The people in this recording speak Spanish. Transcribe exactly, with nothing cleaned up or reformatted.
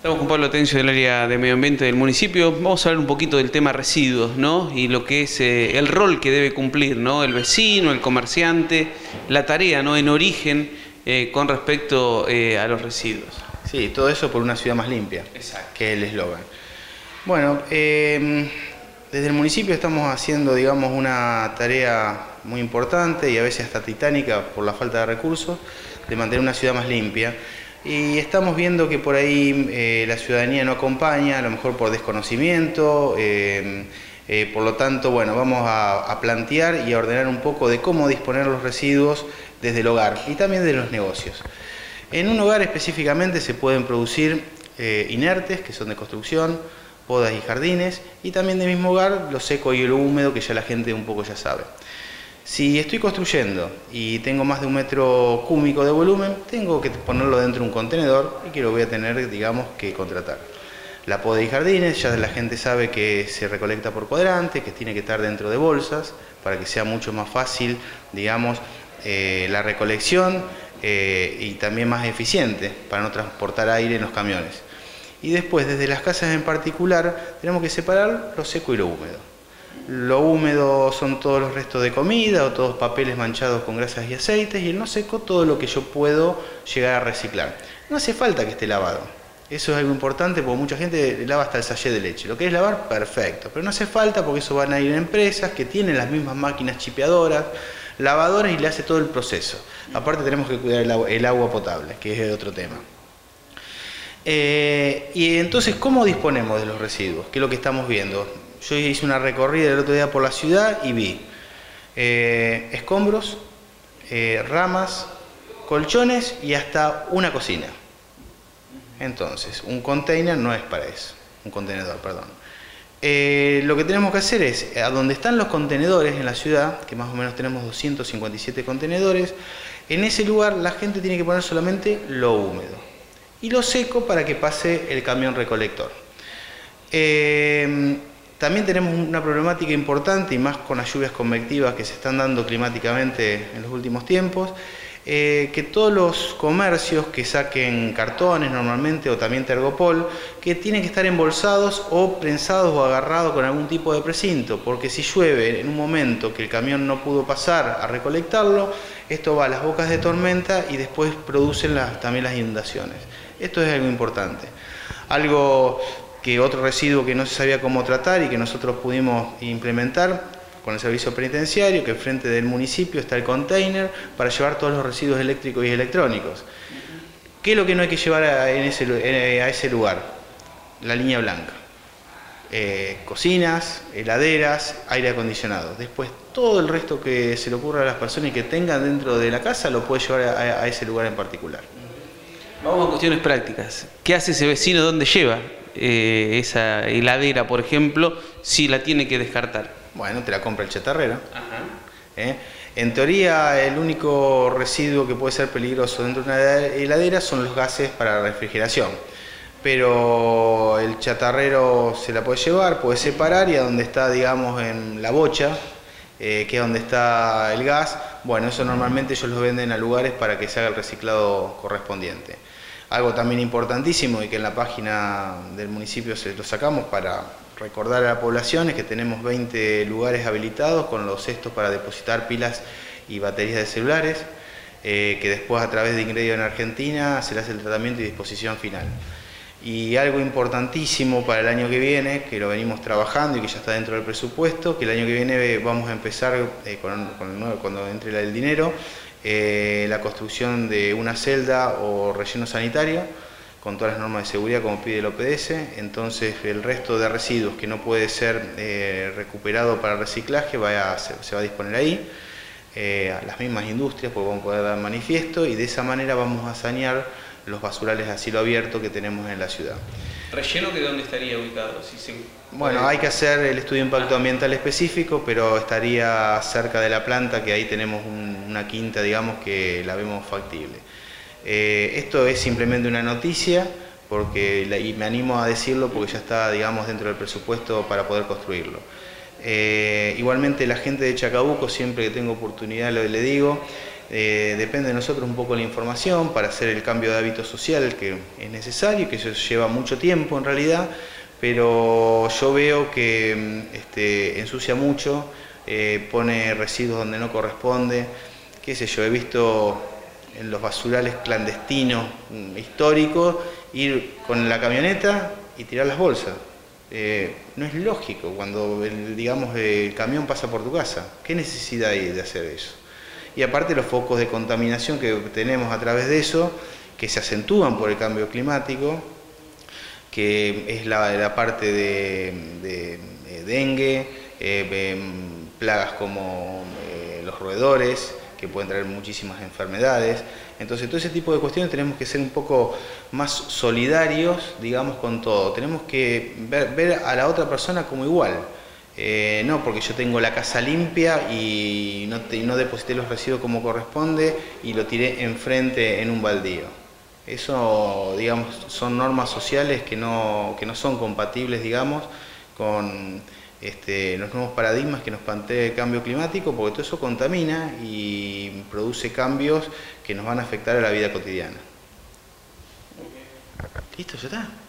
Estamos con Pablo Atencio del área de medio ambiente del municipio. Vamos a hablar un poquito del tema residuos, ¿no? Y lo que es eh, el rol que debe cumplir, ¿no? El vecino, el comerciante, la tarea, ¿no? En origen eh, con respecto eh, a los residuos. Sí, todo eso por una ciudad más limpia. Exacto. Que es el eslogan. Bueno, eh, desde el municipio estamos haciendo, digamos, una tarea muy importante y a veces hasta titánica por la falta de recursos, de mantener una ciudad más limpia. Y estamos viendo que por ahí eh, la ciudadanía no acompaña, a lo mejor por desconocimiento, eh, eh, por lo tanto, bueno, vamos a, a plantear y a ordenar un poco de cómo disponer los residuos desde el hogar y también de los negocios. En un hogar específicamente se pueden producir eh, inertes, que son de construcción, podas y jardines, y también del mismo hogar lo seco y lo húmedo, que ya la gente un poco ya sabe. Si estoy construyendo y tengo más de un metro cúbico de volumen, tengo que ponerlo dentro de un contenedor y que lo voy a tener, digamos, que contratar. La poda y jardines, ya la gente sabe que se recolecta por cuadrante, que tiene que estar dentro de bolsas, para que sea mucho más fácil, digamos, eh, la recolección eh, y también más eficiente para no transportar aire en los camiones. Y después, desde las casas en particular, tenemos que separar lo seco y lo húmedo. Lo húmedo son todos los restos de comida o todos papeles manchados con grasas y aceites, y el no seco todo lo que yo puedo llegar a reciclar. No hace falta que esté lavado. Eso es algo importante porque mucha gente lava hasta el sachet de leche. Lo que es lavar, perfecto. Pero no hace falta porque eso van a ir a empresas que tienen las mismas máquinas chipeadoras, lavadoras, y le hace todo el proceso. Aparte tenemos que cuidar el agua, el agua potable, que es otro tema. Eh, y entonces, ¿cómo disponemos de los residuos? ¿Qué es lo que estamos viendo? Yo hice una recorrida el otro día por la ciudad y vi eh, escombros, eh, ramas, colchones y hasta una cocina. Entonces, un container no es para eso, un contenedor, perdón. Eh, lo que tenemos que hacer es, a donde están los contenedores en la ciudad, que más o menos tenemos doscientos cincuenta y siete contenedores, en ese lugar la gente tiene que poner solamente lo húmedo y lo seco para que pase el camión recolector. Eh, También tenemos una problemática importante, y más con las lluvias convectivas que se están dando climáticamente en los últimos tiempos, eh, que todos los comercios que saquen cartones normalmente, o también tergopol, que tienen que estar embolsados o prensados o agarrados con algún tipo de precinto, porque si llueve en un momento que el camión no pudo pasar a recolectarlo, esto va a las bocas de tormenta y después producen las, también las inundaciones. Esto es algo importante. Algo que otro residuo que no se sabía cómo tratar y que nosotros pudimos implementar con el servicio penitenciario, que enfrente del municipio está el container para llevar todos los residuos eléctricos y electrónicos. ¿Qué es lo que no hay que llevar a, en ese, a ese lugar? La línea blanca. Eh, cocinas, heladeras, aire acondicionado. Después todo el resto que se le ocurra a las personas y que tengan dentro de la casa lo puede llevar a, a ese lugar en particular. Vamos a cuestiones prácticas. ¿Qué hace ese vecino? ¿Dónde lleva Eh, esa heladera, por ejemplo, si la tiene que descartar? Bueno, te la compra el chatarrero. Ajá. ¿Eh? En teoría, el único residuo que puede ser peligroso dentro de una heladera son los gases para refrigeración. Pero el chatarrero se la puede llevar, puede separar, y a donde está, digamos, en la bocha, eh, que es donde está el gas, bueno, eso normalmente ellos lo venden a lugares para que se haga el reciclado correspondiente. Algo también importantísimo, y que en la página del municipio se lo sacamos para recordar a la población, es que tenemos veinte lugares habilitados con los cestos para depositar pilas y baterías de celulares, eh, que después, a través de Ingredio en Argentina, se le hace el tratamiento y disposición final. Y algo importantísimo para el año que viene, que lo venimos trabajando y que ya está dentro del presupuesto, que el año que viene vamos a empezar, eh, con, con el nuevo, cuando entre el dinero, Eh, la construcción de una celda o relleno sanitario con todas las normas de seguridad como pide el O P D S. Entonces el resto de residuos que no puede ser eh, recuperado para reciclaje va a, se, se va a disponer ahí, eh, a las mismas industrias, porque vamos a poder dar manifiesto, y de esa manera vamos a sanear los basurales a cielo abierto que tenemos en la ciudad. ¿Relleno de dónde estaría ubicado? Si se... Bueno, hay que hacer el estudio de impacto ambiental específico, pero estaría cerca de la planta, que ahí tenemos un, una quinta, digamos, que la vemos factible. Eh, esto es simplemente una noticia, porque la, y me animo a decirlo porque ya está, digamos, dentro del presupuesto para poder construirlo. Eh, igualmente, la gente de Chacabuco, siempre que tengo oportunidad lo le digo, Eh, depende de nosotros un poco la información para hacer el cambio de hábito social que es necesario, que eso lleva mucho tiempo en realidad, pero yo veo que este, ensucia mucho, eh, pone residuos donde no corresponde, qué sé yo, he visto en los basurales clandestinos históricos ir con la camioneta y tirar las bolsas. Eh, no es lógico cuando el, digamos, el camión pasa por tu casa. ¿Qué necesidad hay de hacer eso? Y aparte los focos de contaminación que tenemos a través de eso, que se acentúan por el cambio climático, que es la, la parte de, de, de dengue, eh, plagas como eh, los roedores, que pueden traer muchísimas enfermedades. Entonces todo ese tipo de cuestiones tenemos que ser un poco más solidarios, digamos, con todo. Tenemos que ver, ver a la otra persona como igual. Eh, no porque yo tengo la casa limpia y no, te, no deposité los residuos como corresponde y lo tiré enfrente en un baldío. Eso, digamos, son normas sociales que no, que no son compatibles, digamos, con este, los nuevos paradigmas que nos plantea el cambio climático, porque todo eso contamina y produce cambios que nos van a afectar a la vida cotidiana. ¿Listo? ¿Ya está?